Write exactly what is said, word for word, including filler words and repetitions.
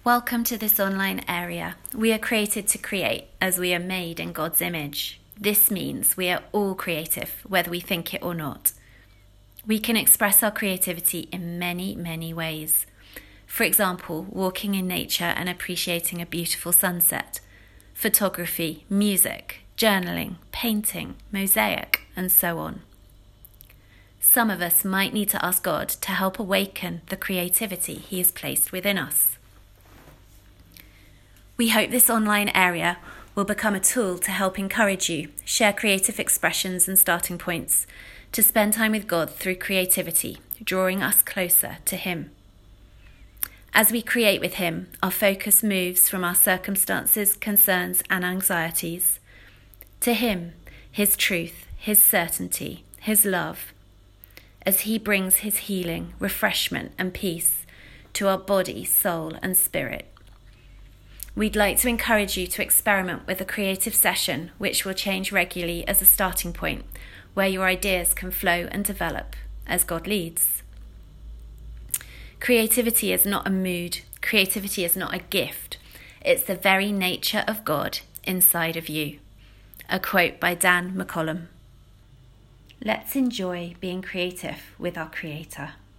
Welcome to this online area. We are created to create as we are made in God's image. This means we are all creative, whether we think it or not. We can express our creativity in many, many ways. For example, walking in nature and appreciating a beautiful sunset, photography, music, journaling, painting, mosaic, and so on. Some of us might need to ask God to help awaken the creativity He has placed within us. We hope this online area will become a tool to help encourage you, share creative expressions and starting points, to spend time with God through creativity, drawing us closer to Him. As we create with Him, our focus moves from our circumstances, concerns and anxieties to Him, His truth, His certainty, His love, as He brings His healing, refreshment and peace to our body, soul and spirit. We'd like to encourage you to experiment with a creative session which will change regularly as a starting point, where your ideas can flow and develop as God leads. Creativity is not a mood. Creativity is not a gift. It's the very nature of God inside of you. A quote by Dan McCollum. Let's enjoy being creative with our Creator.